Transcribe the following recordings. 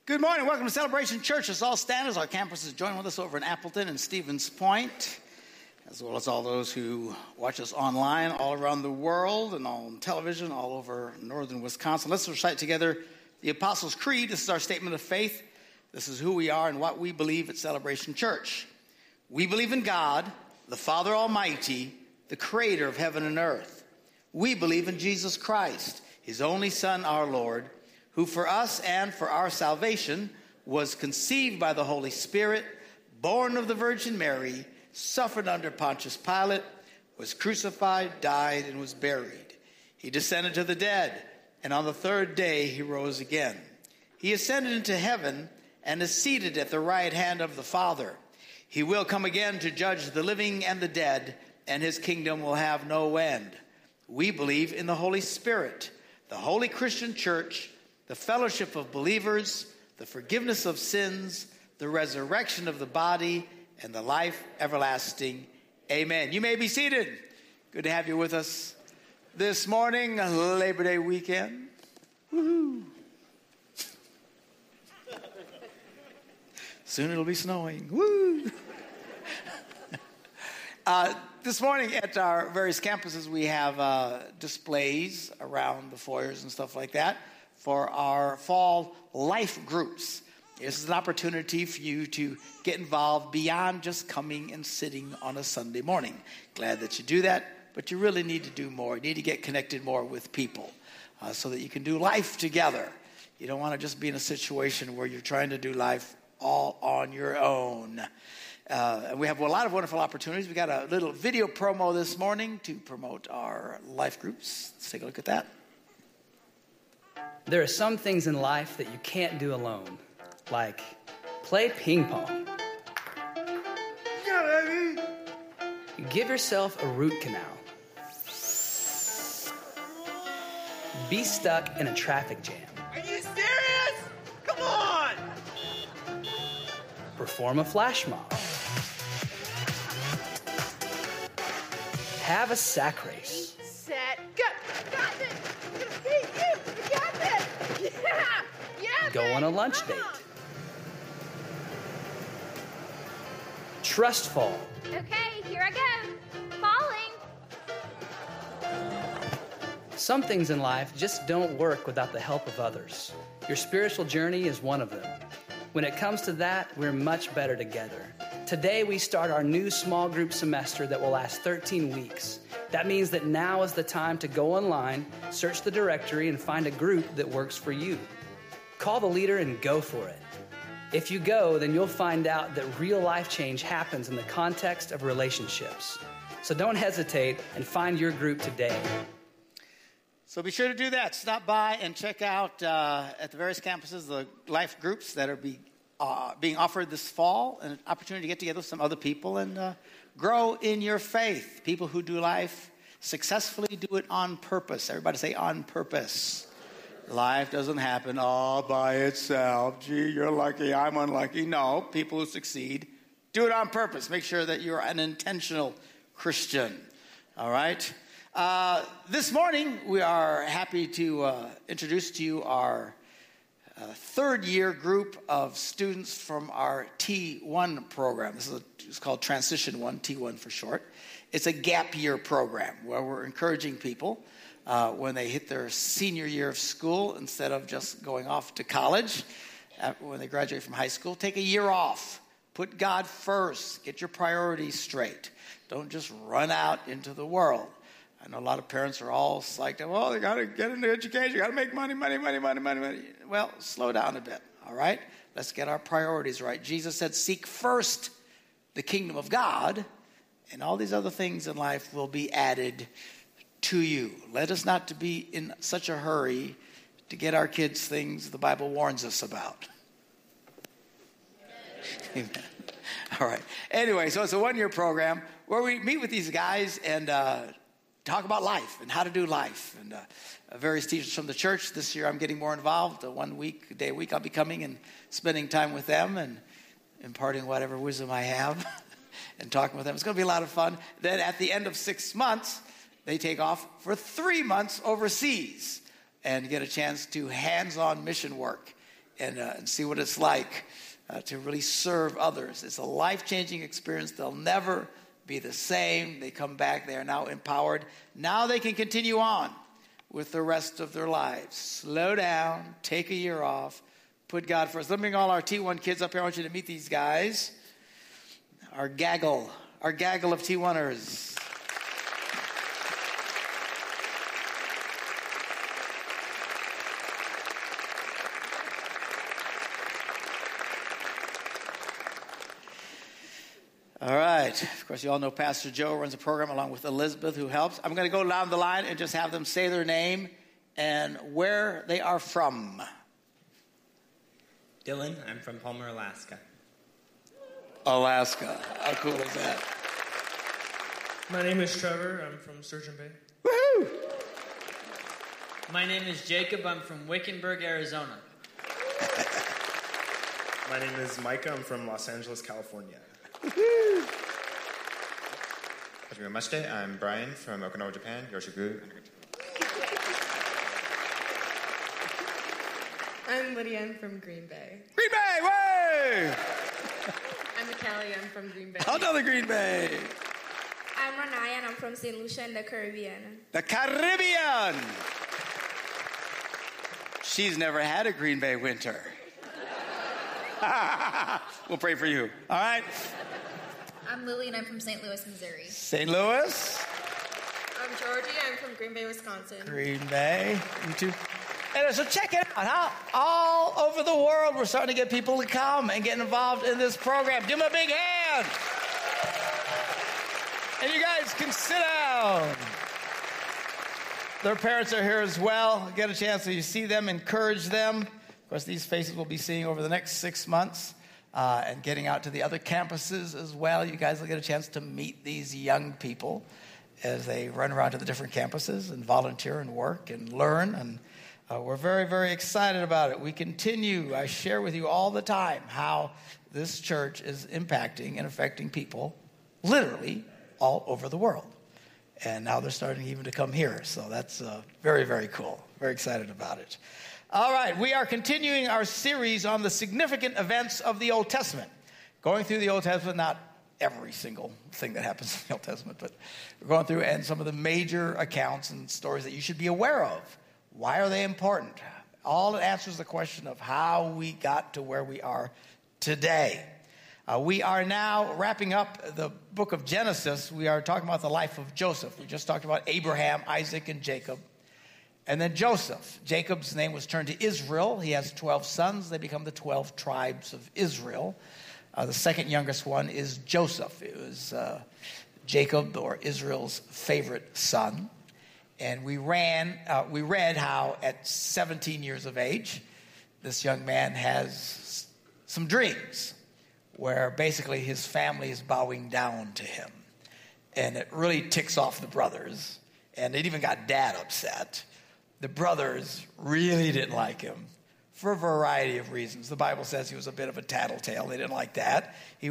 Good morning. Welcome to Celebration Church. Let's all stand as our campuses join with us over in Appleton and Stevens Point, as well as all those who watch us online all around the world and on television all over northern Wisconsin. Let's recite together the Apostles' Creed. This is our statement of faith. This is who we are and what we believe at Celebration Church. We believe in God, the Father Almighty, the creator of heaven and earth. We believe in Jesus Christ, his only Son, our Lord, who for us and for our salvation was conceived by the Holy Spirit, born of the Virgin Mary, suffered under Pontius Pilate, was crucified, died, and was buried. He descended to the dead, and on the third day he rose again. He ascended into heaven and is seated at the right hand of the Father. He will come again to judge the living and the dead, and his kingdom will have no end. We believe in the Holy Spirit, the holy Christian church, the fellowship of believers, the forgiveness of sins, the resurrection of the body, and the life everlasting. Amen. You may be seated. Good to have you with us this morning, Labor Day weekend. Woohoo! Soon it'll be snowing. Woo! This morning at our various campuses, we have displays around the foyers and stuff like that for our fall life groups. This is an opportunity for you to get involved beyond just coming and sitting on a Sunday morning. Glad that you do that, but you really need to do more. You need to get connected more with people so that you can do life together. You don't want to just be in a situation where you're trying to do life all on your own. And we have a lot of wonderful opportunities. We got a little video promo this morning to promote our life groups. Let's take a look at that. There are some things in life that you can't do alone, like play ping pong. Yeah, baby. Give yourself a root canal. Be stuck in a traffic jam. Are you serious? Come on! Perform a flash mob. Have a sack race. Set, go! Got this! I'm gonna beat you! You got this! Yeah! Yeah! Go on a lunch date. Trust fall. Okay, here I go. Falling. Some things in life just don't work without the help of others. Your spiritual journey is one of them. When it comes to that, we're much better together. Today, we start our new small group semester that will last 13 weeks. That means that now is the time to go online, search the directory, and find a group that works for you. Call the leader and go for it. If you go, then you'll find out that real life change happens in the context of relationships. So don't hesitate and find your group today. So be sure to do that. Stop by and check out at the various campuses the life groups that are being offered this fall, and an opportunity to get together with some other people and grow in your faith. People who do life successfully do it on purpose. Everybody say on purpose. Life doesn't happen all by itself. Gee, you're lucky, I'm unlucky. No, people who succeed do it on purpose. Make sure that you're an intentional Christian. All right? This morning, we are happy to introduce to you our third-year group of students from our T1 program. It's called Transition 1, T1 for short. It's a gap year program where we're encouraging people when they hit their senior year of school, instead of just going off to college, when they graduate from high school, take a year off. Put God first. Get your priorities straight. Don't just run out into the world. I know a lot of parents are all psyched out. Well, they got to get into education. You got to make money. Well, slow down a bit, all right? Let's get our priorities right. Jesus said, seek first the kingdom of God, and all these other things in life will be added to you. Let us not to be in such a hurry to get our kids things the Bible warns us about. Amen. All right. Anyway, so it's a one-year program where we meet with these guys and talk about life and how to do life. And various teachers from the church. This year I'm getting more involved. A day a week I'll be coming and spending time with them and imparting whatever wisdom I have and talking with them. It's going to be a lot of fun. Then at the end of 6 months, they take off for 3 months overseas and get a chance to hands-on mission work and see what it's like to really serve others. It's a life-changing experience. They'll never be the same. They come back. They are now empowered. Now they can continue on with the rest of their lives. Slow down. Take a year off. Put God first. Let me bring all our T1 kids up here. I want you to meet these guys. Our gaggle of T1ers. All right. Of course, you all know Pastor Joe runs a program along with Elizabeth, who helps. I'm going to go down the line and just have them say their name and where they are from. Dylan, I'm from Palmer, Alaska. Alaska. How cool is that? My name is Trevor. I'm from Sturgeon Bay. Woohoo! My name is Jacob. I'm from Wickenburg, Arizona. My name is Micah. I'm from Los Angeles, California. I'm Brian from Okinawa, Japan. Yoshigu. I'm Lydia. I'm from Green Bay. Green Bay, way! I'm Kelly. I'm from Green Bay. Another Green Bay. I'm Renaya, and I'm from St. Lucia in the Caribbean. The Caribbean! She's never had a Green Bay winter. We'll pray for you. All right? I'm Lily, and I'm from St. Louis, Missouri. St. Louis. I'm Georgie. I'm from Green Bay, Wisconsin. Green Bay. You too. And so check it out. How all over the world we're starting to get people to come and get involved in this program. Give them a big hand. And you guys can sit down. Their parents are here as well. Get a chance to see them, encourage them. Of course, these faces we'll be seeing over the next 6 months. And getting out to the other campuses as well. You guys will get a chance to meet these young people as they run around to the different campuses and volunteer and work and learn. And we're very, very excited about it. We continue. I share with you all the time how this church is impacting and affecting people literally all over the world. And now they're starting even to come here. So that's very, very cool. Very excited about it. All right, we are continuing our series on the significant events of the Old Testament. Going through the Old Testament, not every single thing that happens in the Old Testament, but we're going through and some of the major accounts and stories that you should be aware of. Why are they important? All it answers the question of how we got to where we are today. We are now wrapping up the book of Genesis. We are talking about the life of Joseph. We just talked about Abraham, Isaac, and Jacob. And then Joseph. Jacob's name was turned to Israel. He has 12 sons. They become the 12 tribes of Israel. The second youngest one is Joseph. It was Jacob, or Israel's favorite son. And we read how at 17 years of age, this young man has some dreams where basically his family is bowing down to him. And it really ticks off the brothers. And it even got Dad upset. The brothers really didn't like him for a variety of reasons. The Bible says he was a bit of a tattletale. They didn't like that. He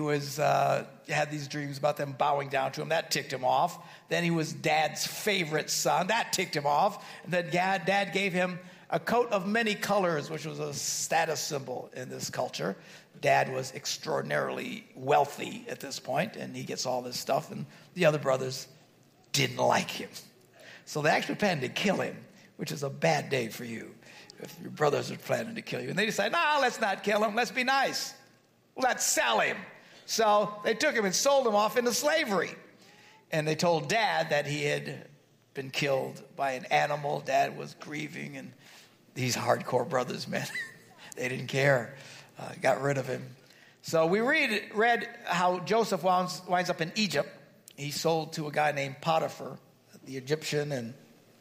had these dreams about them bowing down to him. That ticked him off. Then he was Dad's favorite son. That ticked him off. And then Dad gave him a coat of many colors, which was a status symbol in this culture. Dad was extraordinarily wealthy at this point, and he gets all this stuff, and the other brothers didn't like him. So they actually planned to kill him, which is a bad day for you if your brothers are planning to kill you. And they decide, let's not kill him. Let's be nice. Let's sell him. So they took him and sold him off into slavery. And they told Dad that he had been killed by an animal. Dad was grieving, and these hardcore brothers, man, they didn't care. Got rid of him. So we read how Joseph winds up in Egypt. He's sold to a guy named Potiphar, the Egyptian, and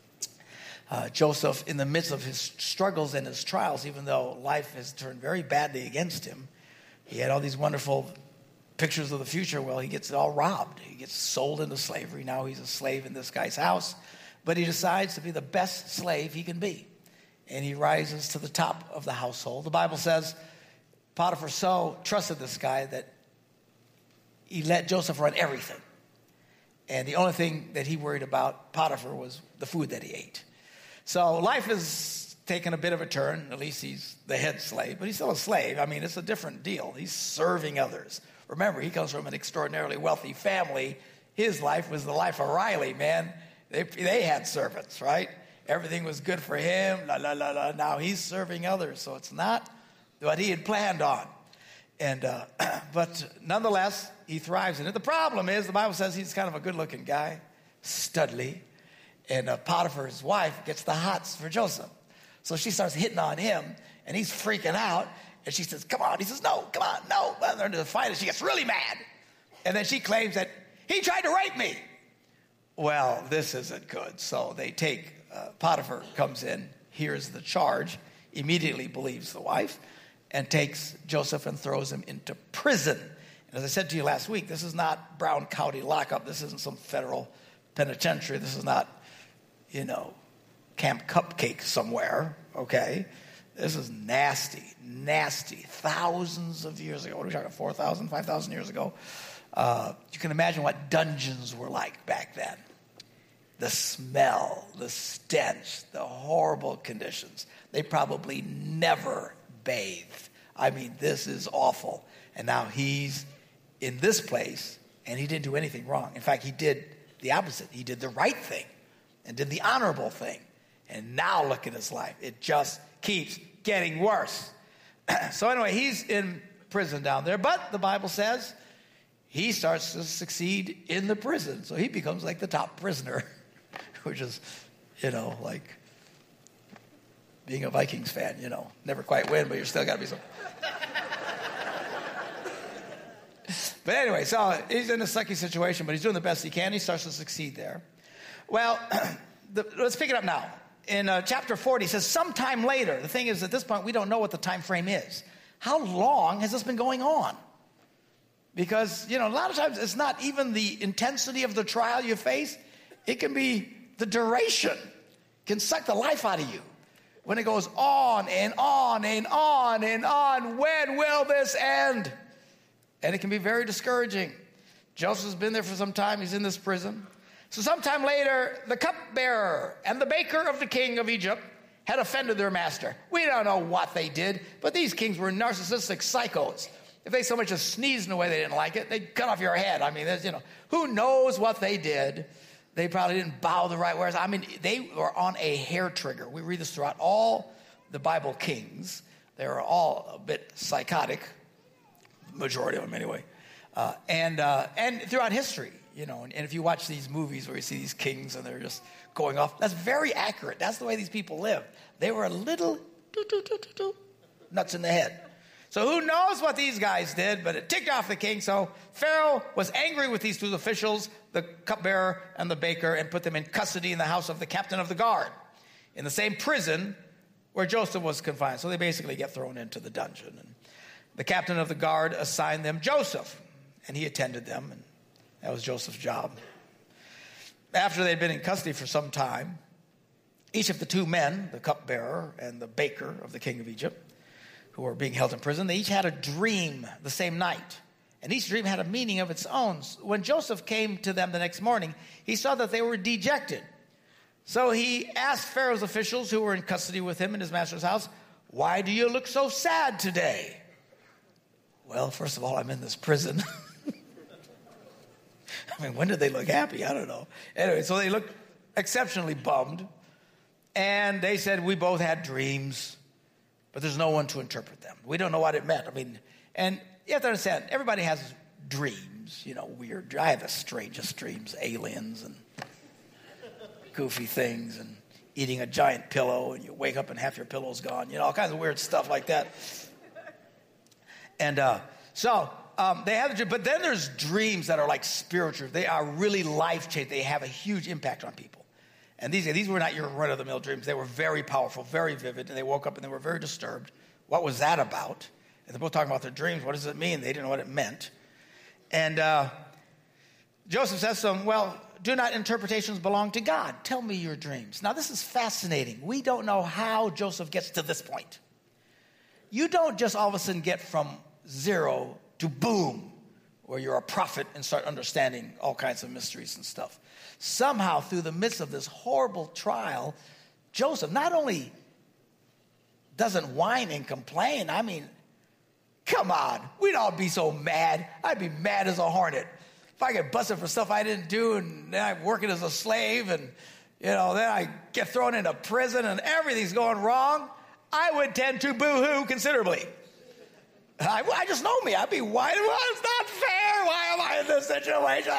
Joseph, in the midst of his struggles and his trials, even though life has turned very badly against him, he had all these wonderful pictures of the future. Well, he gets it all robbed. He gets sold into slavery. Now he's a slave in this guy's house. But he decides to be the best slave he can be. And he rises to the top of the household. The Bible says Potiphar so trusted this guy that he let Joseph run everything. And the only thing that he worried about Potiphar was the food that he ate. So life is taken a bit of a turn. At least he's the head slave, but he's still a slave. I mean, it's a different deal. He's serving others. Remember, he comes from an extraordinarily wealthy family. His life was the life of Riley, man. They had servants, right? Everything was good for him. La, la, la, la. Now he's serving others, so it's not what he had planned on. And but nonetheless, he thrives in it. The problem is, the Bible says he's kind of a good-looking guy, studly, and Potiphar's wife gets the hots for Joseph. So she starts hitting on him, and he's freaking out. And she says, come on. He says, no, come on, no. Well, they're into the fight, and she gets really mad. And then she claims that he tried to rape me. Well, this isn't good. So they take, Potiphar comes in, hears the charge, immediately believes the wife, and takes Joseph and throws him into prison. And as I said to you last week, this is not Brown County lockup. This isn't some federal penitentiary. This is not, Camp Cupcake somewhere, okay? This is nasty, nasty. Thousands of years ago. What are we talking, 4,000, 5,000 years ago? You can imagine what dungeons were like back then. The smell, the stench, the horrible conditions. They probably never bathed. I mean, this is awful. And now he's in this place, and he didn't do anything wrong. In fact, he did the opposite. He did the right thing and did the honorable thing. And now look at his life. It just keeps getting worse. So anyway, he's in prison down there. But the Bible says he starts to succeed in the prison. So he becomes like the top prisoner, which is, like being a Vikings fan, never quite win, but you're still got to be some. But anyway, so he's in a sucky situation, but he's doing the best he can. He starts to succeed there. Well, let's pick it up now. In chapter 40, he says, sometime later. The thing is, at this point, we don't know what the time frame is. How long has this been going on? Because, a lot of times it's not even the intensity of the trial you face. It can be the duration. It can suck the life out of you. When it goes on and on and on and on, when will this end? And it can be very discouraging. Joseph's been there for some time. He's in this prison. So sometime later, the cupbearer and the baker of the king of Egypt had offended their master. We don't know what they did, but these kings were narcissistic psychos. If they so much as sneezed in a way they didn't like it, they'd cut off your head. I mean, who knows what they did? They probably didn't bow the right way. I mean, they were on a hair trigger. We read this throughout all the Bible kings. They were all a bit psychotic, majority of them anyway, and throughout history. And if you watch these movies where you see these kings and they're just going off, that's very accurate. That's the way these people lived. They were a little nuts in the head. So who knows what these guys did, but it ticked off the king. So Pharaoh was angry with these two officials, the cupbearer and the baker, and put them in custody in the house of the captain of the guard, in the same prison where Joseph was confined. So they basically get thrown into the dungeon. And the captain of the guard assigned them Joseph, and he attended them, and that was Joseph's job. After they'd been in custody for some time, each of the two men, the cupbearer and the baker of the king of Egypt, who were being held in prison, they each had a dream the same night. And each dream had a meaning of its own. When Joseph came to them the next morning, he saw that they were dejected. So he asked Pharaoh's officials who were in custody with him in his master's house, "Why do you look so sad today?" Well, first of all, I'm in this prison. I mean, when did they look happy? I don't know. Anyway, so they looked exceptionally bummed. And they said, "We both had dreams, but there's no one to interpret them. We don't know what it meant." I mean, and you have to understand, everybody has dreams, weird. I have the strangest dreams, aliens and goofy things and eating a giant pillow, and you wake up and half your pillow's gone, all kinds of weird stuff like that. And they have a dream, but then there's dreams that are like spiritual. They are really life-changing. They have a huge impact on people. And these were not your run-of-the-mill dreams. They were very powerful, very vivid, and they woke up and they were very disturbed. What was that about? And they're both talking about their dreams. What does it mean? They didn't know what it meant. And Joseph says to them, "Well, do not interpretations belong to God? Tell me your dreams." Now, this is fascinating. We don't know how Joseph gets to this point. You don't just all of a sudden get from zero to boom, where you're a prophet and start understanding all kinds of mysteries and stuff. Somehow, through the midst of this horrible trial, Joseph not only doesn't whine and complain. I mean, come on. We'd all be so mad. I'd be mad as a hornet. If I get busted for stuff I didn't do, and then I'm working as a slave, and, then I get thrown into prison, and everything's going wrong, I would tend to boo-hoo considerably. I just know me. I'd be whining, well, it's not fair. Why am I in this situation?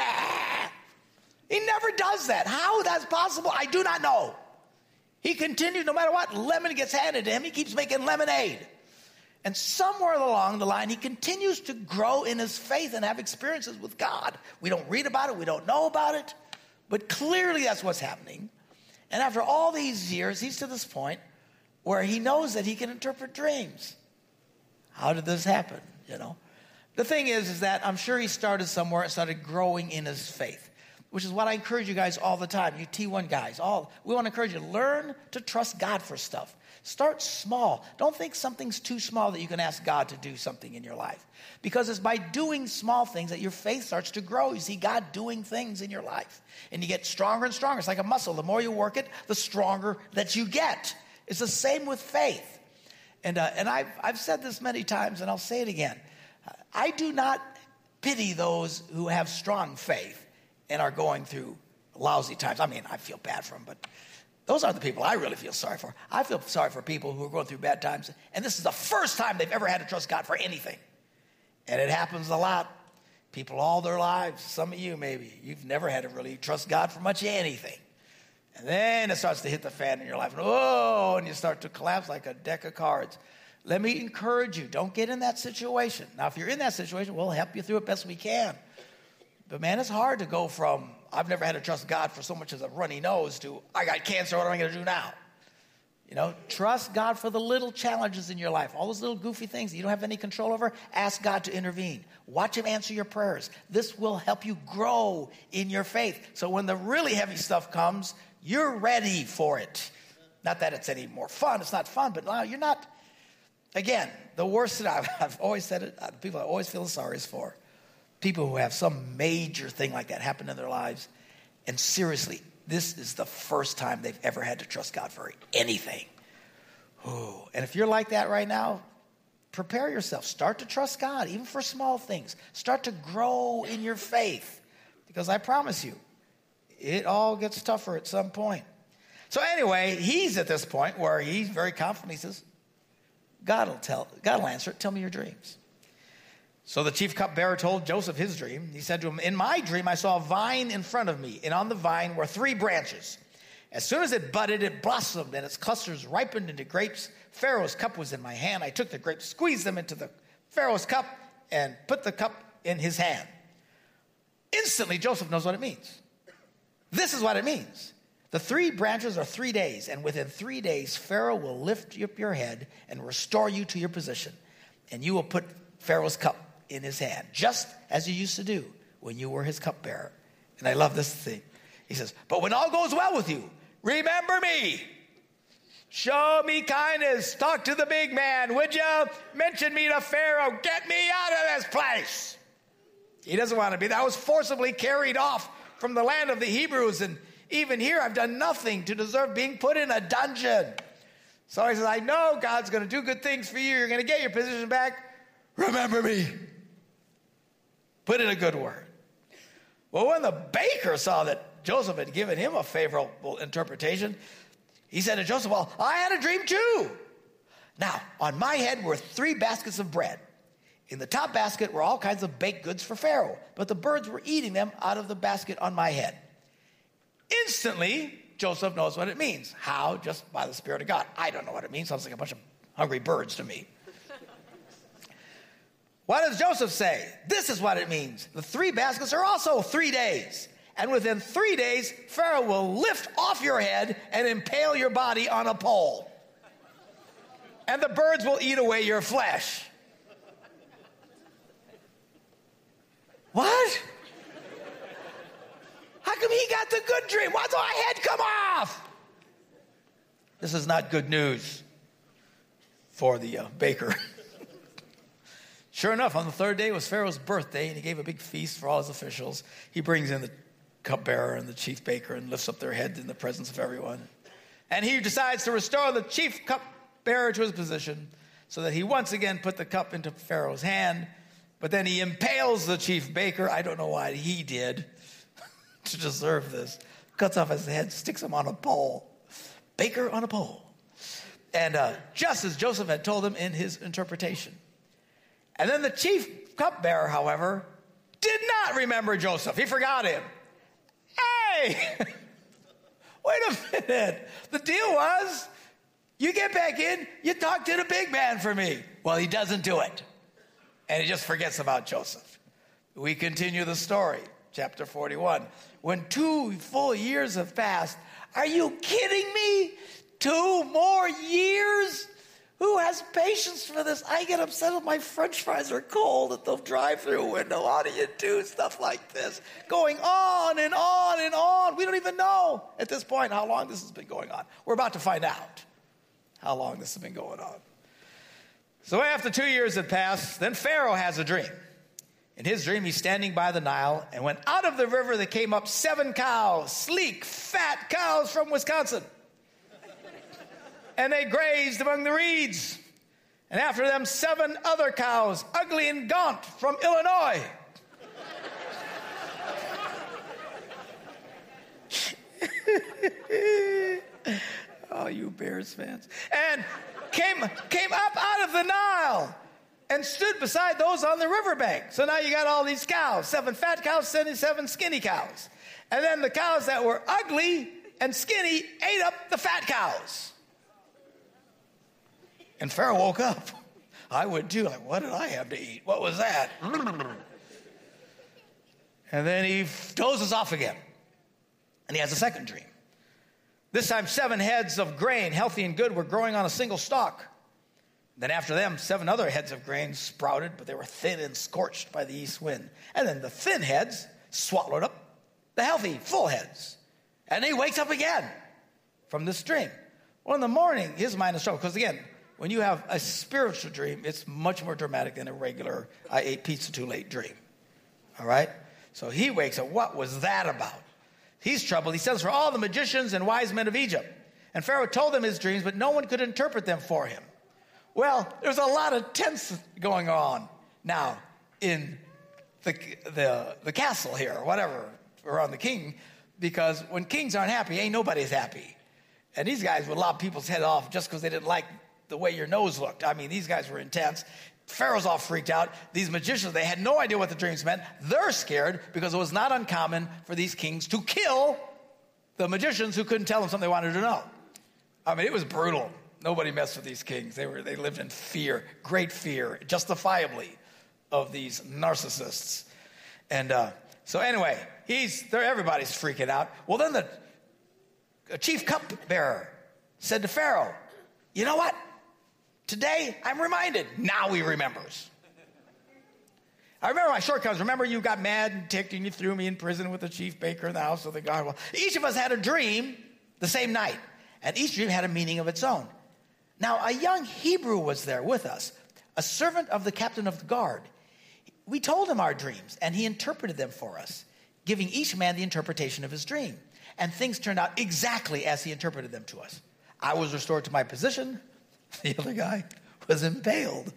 He never does that. How that's possible, I do not know. He continues, no matter what lemon gets handed to him, he keeps making lemonade. And somewhere along the line, he continues to grow in his faith and have experiences with God. We don't read about it. We don't know about it. But clearly that's what's happening. And after all these years, he's to this point where he knows that he can interpret dreams. How did this happen? The thing is that I'm sure he started somewhere and started growing in his faith, which is what I encourage you guys all the time, you T1 guys. We want to encourage you, learn to trust God for stuff. Start small. Don't think something's too small that you can ask God to do something in your life. Because it's by doing small things that your faith starts to grow. You see God doing things in your life. And you get stronger and stronger. It's like a muscle. The more you work it, the stronger that you get. It's the same with faith. And I've said this many times, and I'll say it again. I do not pity those who have strong faith and are going through lousy times. I mean, I feel bad for them, but those aren't the people I really feel sorry for. I feel sorry for people who are going through bad times, and this is the first time they've ever had to trust God for anything. And it happens a lot. People all their lives, some of you maybe, you've never had to really trust God for much anything. And then it starts to hit the fan in your life. And you start to collapse like a deck of cards. Let me encourage you, don't get in that situation. Now, if you're in that situation, we'll help you through it best we can. But man, it's hard to go from, I've never had to trust God for so much as a runny nose, to, I got cancer, what am I going to do now? Trust God for the little challenges in your life. All those little goofy things that you don't have any control over, ask God to intervene. Watch him answer your prayers. This will help you grow in your faith. So when the really heavy stuff comes, you're ready for it. Not that it's any more fun. It's not fun, but no, you're not. Again, the worst that I've always said it, the people I always feel sorry is for people who have some major thing like that happen in their lives. And seriously, this is the first time they've ever had to trust God for anything. Ooh. And if you're like that right now, prepare yourself. Start to trust God, even for small things. Start to grow in your faith. Because I promise you, it all gets tougher at some point. So anyway, he's at this point where he's very confident. He says, God will answer it. Tell me your dreams. So the chief cupbearer told Joseph his dream. He said to him, in my dream, I saw a vine in front of me, and on the vine were 3 branches. As soon as it budded, it blossomed, and its clusters ripened into grapes. Pharaoh's cup was in my hand. I took the grapes, squeezed them into the Pharaoh's cup, and put the cup in his hand. Instantly, Joseph knows what it means. This is what it means. The 3 branches are 3 days, and within 3 days, Pharaoh will lift up your head and restore you to your position, and you will put Pharaoh's cup in his hand, just as you used to do when you were his cupbearer. And I love this thing. He says, but when all goes well with you, remember me. Show me kindness. Talk to the big man. Would you mention me to Pharaoh? Get me out of this place. He doesn't want to be. I was forcibly carried off from the land of the Hebrews, and even here I've done nothing to deserve being put in a dungeon. So he says, I know God's going to do good things for you. You're going to get your position back. Remember me. Put in a good word. Well, when the baker saw that Joseph had given him a favorable interpretation, he said to Joseph, well, I had a dream too. Now, on my head were 3 baskets of bread. In the top basket were all kinds of baked goods for Pharaoh, but the birds were eating them out of the basket on my head. Instantly, Joseph knows what it means. How? Just by the Spirit of God. I don't know what it means. Sounds like a bunch of hungry birds to me. What does Joseph say? This is what it means. The 3 baskets are also 3 days. And within 3 days, Pharaoh will lift off your head and impale your body on a pole. And the birds will eat away your flesh. What? How come he got the good dream? Why's my head come off? This is not good news for the baker. Sure enough, on the 3rd day was Pharaoh's birthday, and he gave a big feast for all his officials. He brings in the cupbearer and the chief baker and lifts up their heads in the presence of everyone. And he decides to restore the chief cupbearer cupbearer to his position, so that he once again put the cup into Pharaoh's hand. But then he impales the chief baker. I don't know why he did to deserve this. Cuts off his head, sticks him on a pole. Baker on a pole. And just as Joseph had told him in his interpretation. And then the chief cupbearer, however, did not remember Joseph. He forgot him. Hey, wait a minute. The deal was, you get back in, you talk to the big man for me. Well, he doesn't do it. And he just forgets about Joseph. We continue the story, chapter 41. When 2 full years have passed, are you kidding me? 2 more years? Who has patience for this? I get upset if my French fries are cold at the drive-through window. How do you do stuff like this? Going on and on and on. We don't even know at this point how long this has been going on. We're about to find out how long this has been going on. So after 2 years had passed, then Pharaoh has a dream. In his dream, he's standing by the Nile, and when out of the river there came up 7 cows, sleek, fat cows from Wisconsin. And they grazed among the reeds. And after them, 7 other cows, ugly and gaunt, from Illinois. Oh, you Bears fans. And came up out of the Nile and stood beside those on the riverbank. So now you got all these cows, 7 fat cows, 7 skinny cows. And then the cows that were ugly and skinny ate up the fat cows. And Pharaoh woke up. I would too. Like, what did I have to eat? What was that? And then he dozes off again. And he has a second dream. This time 7 heads of grain, healthy and good, were growing on a single stalk. Then after them, 7 other heads of grain sprouted, but they were thin and scorched by the east wind. And then the thin heads swallowed up the healthy, full heads. And he wakes up again from this dream. Well, in the morning, his mind is troubled. Because again, when you have a spiritual dream, it's much more dramatic than a regular, I ate pizza too late dream. All right? So he wakes up. What was that about? He's troubled. He sends for all the magicians and wise men of Egypt. And Pharaoh told them his dreams, but no one could interpret them for him. Well, there's a lot of tense going on now in the castle here, or whatever, around the king, because when kings aren't happy, ain't nobody's happy. And these guys would lop people's head off just because they didn't like the way your nose looked. I mean, these guys were intense. Pharaoh's all freaked out. These magicians, they had no idea what the dreams meant. They're scared because it was not uncommon for these kings to kill the magicians who couldn't tell them something they wanted to know. I mean, it was brutal. Nobody messed with these kings. They lived in fear, great fear, justifiably, of these narcissists. And so anyway, everybody's freaking out. Well, then the chief cupbearer said to Pharaoh, you know what? Today, I'm reminded. Now he remembers. I remember my shortcomings. Remember you got mad and ticked and you threw me in prison with the chief baker in the house of the God. Well, each of us had a dream the same night. And each dream had a meaning of its own. Now, a young Hebrew was there with us, a servant of the captain of the guard. We told him our dreams, and he interpreted them for us, giving each man the interpretation of his dream. And things turned out exactly as he interpreted them to us. I was restored to my position. The other guy was impaled.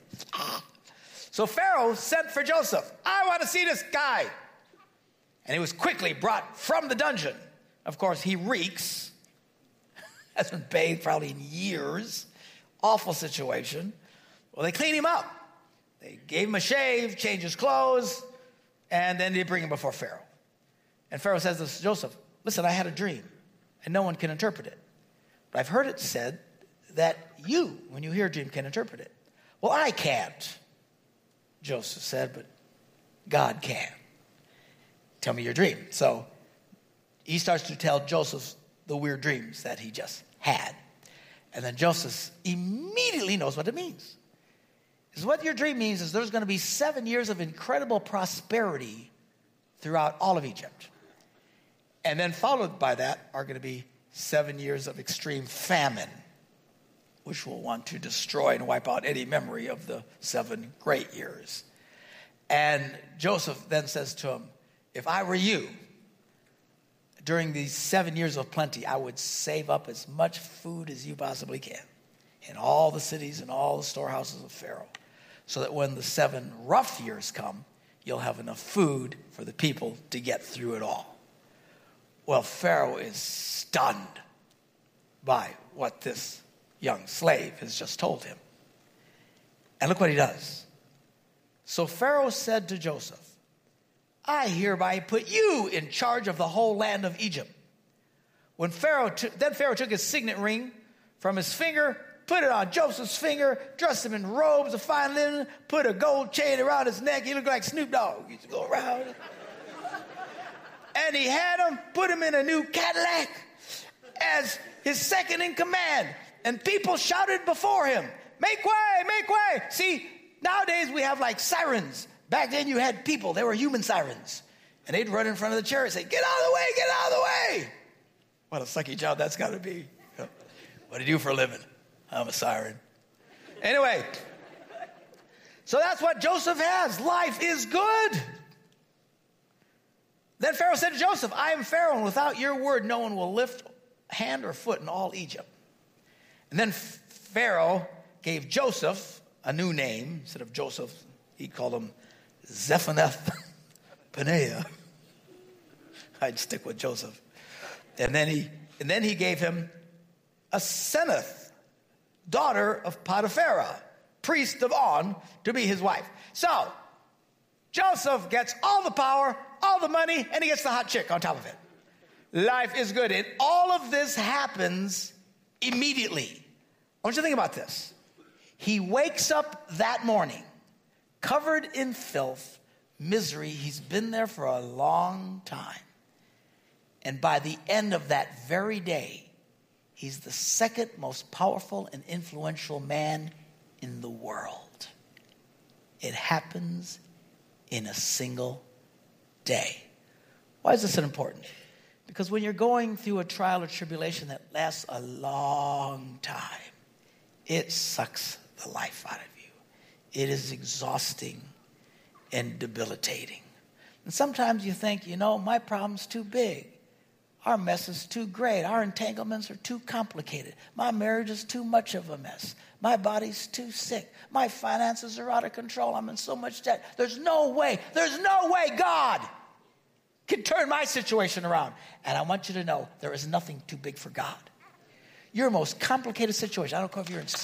So Pharaoh sent for Joseph. I want to see this guy. And he was quickly brought from the dungeon. Of course, he reeks. Hasn't bathed probably in years. Awful situation. Well, they cleaned him up. They gave him a shave, changed his clothes, and then they bring him before Pharaoh. And Pharaoh says to Joseph, listen, I had a dream, and no one can interpret it. But I've heard it said that you, when you hear a dream, can interpret it. Well, I can't, Joseph said, but God can. Tell me your dream. So he starts to tell Joseph the weird dreams that he just had. And then Joseph immediately knows what it means. Because what your dream means is there's going to be 7 years of incredible prosperity throughout all of Egypt. And then followed by that are going to be 7 years of extreme famine, which will want to destroy and wipe out any memory of the 7 great years. And Joseph then says to him, if I were you, during these 7 years of plenty, I would save up as much food as you possibly can. in all the cities and all the storehouses of Pharaoh, so that when the 7 rough years come, you'll have enough food for the people to get through it all. Well, Pharaoh is stunned by what this young slave has just told him. And look what he does. So Pharaoh said to Joseph, I hereby put you in charge of the whole land of Egypt. Then Pharaoh took his signet ring from his finger, put it on Joseph's finger, dressed him in robes of fine linen, put a gold chain around his neck. He looked like Snoop Dogg. He used to go around. And he had him, put him in a new Cadillac as his second in command. And people shouted before him, make way, make way. See, nowadays we have like sirens. Back then you had people, they were human sirens. And they'd run in front of the chariot and say, get out of the way, get out of the way. What a sucky job that's got to be. What do you do for a living? I'm a siren. Anyway, so that's what Joseph has. Life is good. Then Pharaoh said to Joseph, I am Pharaoh, and without your word, no one will lift hand or foot in all Egypt. And then Pharaoh gave Joseph a new name. Instead of Joseph, he called him Zephanath-Paneah. I'd stick with Joseph. And then he gave him Asenath, daughter of Potipharah, priest of On, to be his wife. So Joseph gets all the power, all the money, and he gets the hot chick on top of it. Life is good. And all of this happens immediately. I want you to think about this. He wakes up that morning, covered in filth, misery. He's been there for a long time. And by the end of that very day, he's the second most powerful and influential man in the world. It happens in a single day. Why is this important? Because when you're going through a trial or tribulation that lasts a long time, it sucks the life out of you. It is exhausting and debilitating. And sometimes you think, my problem's too big. Our mess is too great. Our entanglements are too complicated. My marriage is too much of a mess. My body's too sick. My finances are out of control. I'm in so much debt. There's no way God can turn my situation around. And I want you to know there is nothing too big for God. Your most complicated situation, I don't care if you're in...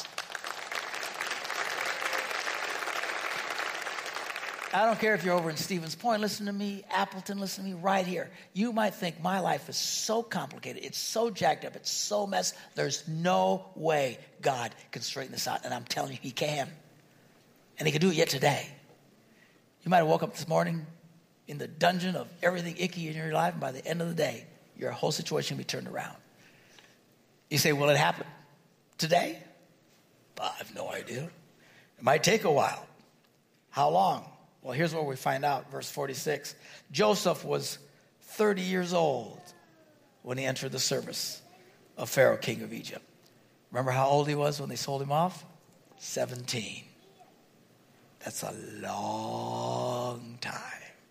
I don't care if you're over in Stevens Point, listen to me, Appleton, listen to me, right here. You might think my life is so complicated, it's so jacked up, it's so messed. There's no way God can straighten this out, and I'm telling you, he can. And he can do it yet today. You might have woke up this morning in the dungeon of everything icky in your life, and by the end of the day, your whole situation will be turned around. You say, will it happen today? I have no idea. It might take a while. How long? Well, here's where we find out, verse 46. Joseph was 30 years old when he entered the service of Pharaoh, king of Egypt. Remember how old he was when they sold him off? 17. That's a long time.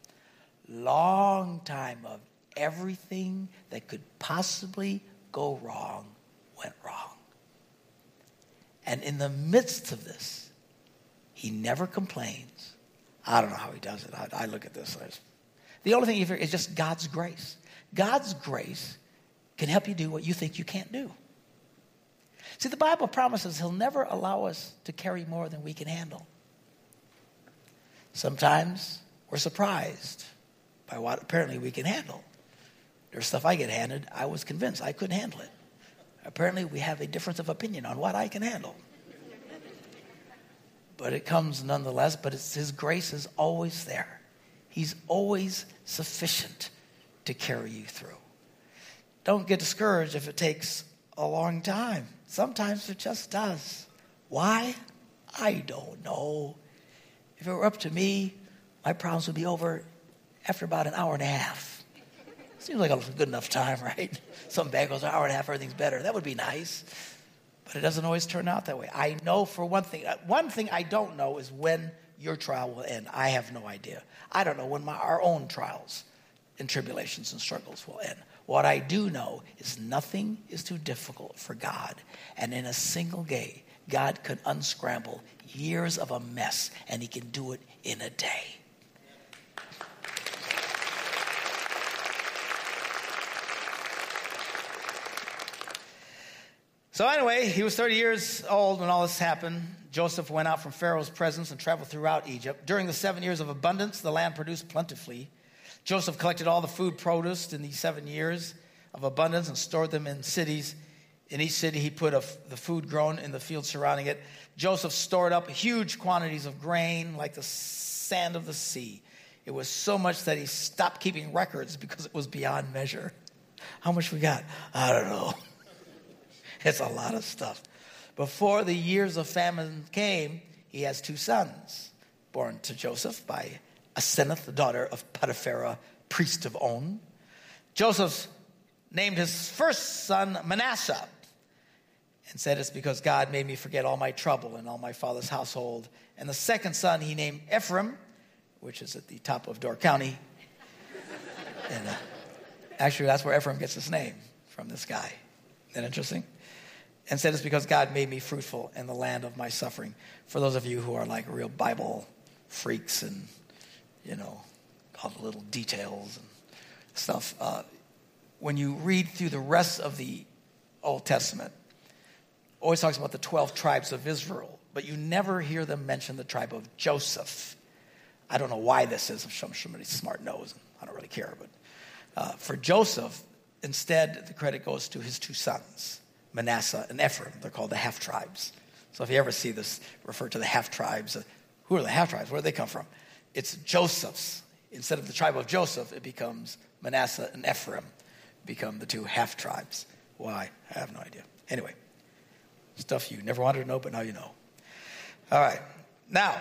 Long time of everything that could possibly go wrong went wrong. And in the midst of this, he never complains. I don't know how he does it. I look at this. The only thing you figure is just God's grace. God's grace can help you do what you think you can't do. See, the Bible promises he'll never allow us to carry more than we can handle. Sometimes we're surprised by what apparently we can handle. There's stuff I get handed, I was convinced I couldn't handle it. Apparently we have a difference of opinion on what I can handle. But it comes nonetheless, but his grace is always there. He's always sufficient to carry you through. Don't get discouraged if it takes a long time. Sometimes it just does. Why? I don't know. If it were up to me, my problems would be over after about an hour and a half. Seems like a good enough time, right? Some bad goes an hour and a half, everything's better. That would be nice. But it doesn't always turn out that way. I know for one thing I don't know is when your trial will end. I have no idea. I don't know when our own trials and tribulations and struggles will end. What I do know is nothing is too difficult for God. And in a single day, God can unscramble years of a mess, and he can do it in a day. So anyway, he was 30 years old when all this happened. Joseph went out from Pharaoh's presence and traveled throughout Egypt. During the 7 years of abundance, the land produced plentifully. Joseph collected all the food produced in these 7 years of abundance and stored them in cities. In each city, he put the food grown in the fields surrounding it. Joseph stored up huge quantities of grain like the sand of the sea. It was so much that he stopped keeping records because it was beyond measure. How much we got? I don't know. It's a lot of stuff. Before the years of famine came, he has 2 sons born to Joseph by Asenath, the daughter of Potiphar, priest of On. Joseph named his first son Manasseh and said, it's because God made me forget all my trouble and all my father's household. And the second son he named Ephraim, which is at the top of Door County. And actually, that's where Ephraim gets his name, from this guy. Isn't that interesting? And said, it's because God made me fruitful in the land of my suffering. For those of you who are like real Bible freaks and, all the little details and stuff, when you read through the rest of the Old Testament, always talks about the 12 tribes of Israel, but you never hear them mention the tribe of Joseph. I don't know why this is. I'm somebody smart knows. I don't really care. But for Joseph, instead, the credit goes to his 2 sons, Manasseh and Ephraim. They're called the half-tribes. So if you ever see this referred to the half-tribes, who are the half-tribes? Where do they come from? It's Joseph's. Instead of the tribe of Joseph, it becomes Manasseh and Ephraim become the 2 half-tribes. Why? I have no idea. Anyway, stuff you never wanted to know, but now you know. All right. Now,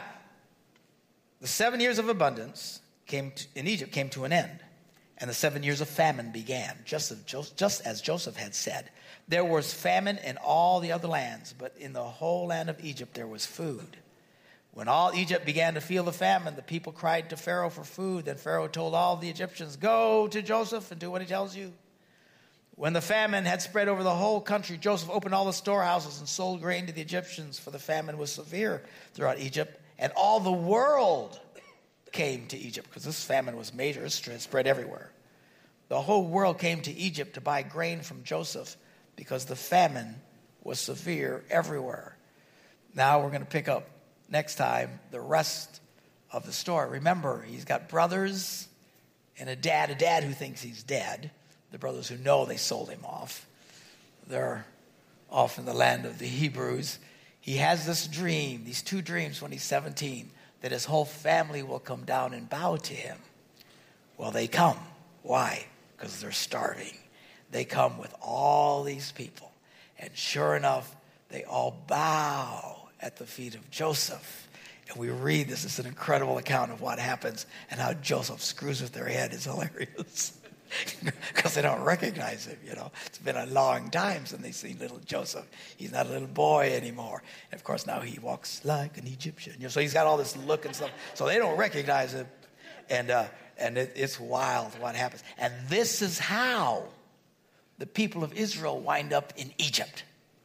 the 7 years of abundance in Egypt came to an end, and the 7 years of famine began, just as Joseph had said. There was famine in all the other lands, but in the whole land of Egypt there was food. When all Egypt began to feel the famine, the people cried to Pharaoh for food. Then Pharaoh told all the Egyptians, go to Joseph and do what he tells you. When the famine had spread over the whole country, Joseph opened all the storehouses and sold grain to the Egyptians, for the famine was severe throughout Egypt. And all the world came to Egypt, because this famine was major. It spread everywhere. The whole world came to Egypt to buy grain from Joseph, because the famine was severe everywhere. Now we're going to pick up next time the rest of the story. Remember, he's got brothers and a dad who thinks he's dead. The brothers who know they sold him off. They're off in the land of the Hebrews. He has this dream, these 2 dreams when he's 17, that his whole family will come down and bow to him. Well, they come. Why? Because they're starving. They come with all these people. And sure enough, they all bow at the feet of Joseph. And we read this. It's an incredible account of what happens and how Joseph screws with their head. It's hilarious. Because they don't recognize him, It's been a long time since they've seen little Joseph. He's not a little boy anymore. And of course, now he walks like an Egyptian. So he's got all this look and stuff. So they don't recognize him. And it's wild what happens. And this is how the people of Israel wind up in Egypt.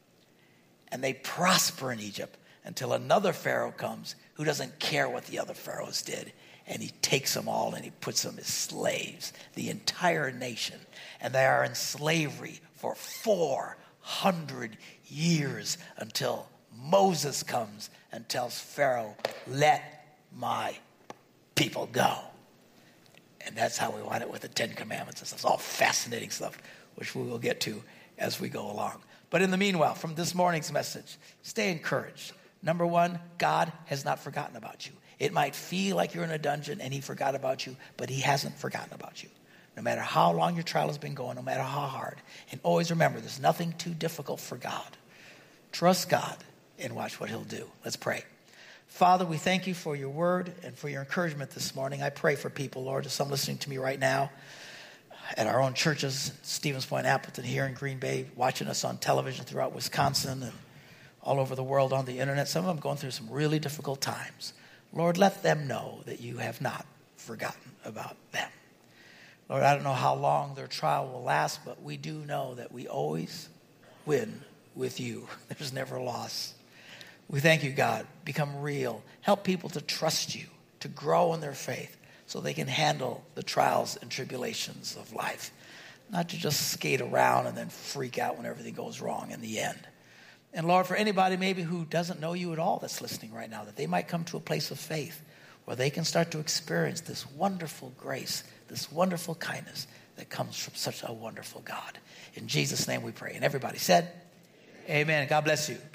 And they prosper in Egypt until another Pharaoh comes who doesn't care what the other pharaohs did. And he takes them all and he puts them as slaves, the entire nation. And they are in slavery for 400 years until Moses comes and tells Pharaoh, let my people go. And that's how we wind it with the 10 Commandments. It's all fascinating stuff, which we will get to as we go along. But in the meanwhile, from this morning's message, stay encouraged. Number 1, God has not forgotten about you. It might feel like you're in a dungeon and he forgot about you, but he hasn't forgotten about you. No matter how long your trial has been going, no matter how hard. And always remember, there's nothing too difficult for God. Trust God and watch what he'll do. Let's pray. Father, we thank you for your word and for your encouragement this morning. I pray for people, Lord, some listening to me right now at our own churches, Stevens Point, Appleton, here in Green Bay, watching us on television throughout Wisconsin and all over the world on the internet. Some of them going through some really difficult times. Lord, let them know that you have not forgotten about them. Lord, I don't know how long their trial will last, but we do know that we always win with you. There's never a loss. We thank you, God. Become real. Help people to trust you, to grow in their faith so they can handle the trials and tribulations of life. Not to just skate around and then freak out when everything goes wrong in the end. And Lord, for anybody maybe who doesn't know you at all that's listening right now, that they might come to a place of faith where they can start to experience this wonderful grace, this wonderful kindness that comes from such a wonderful God. In Jesus' name we pray. And everybody said, amen. God bless you.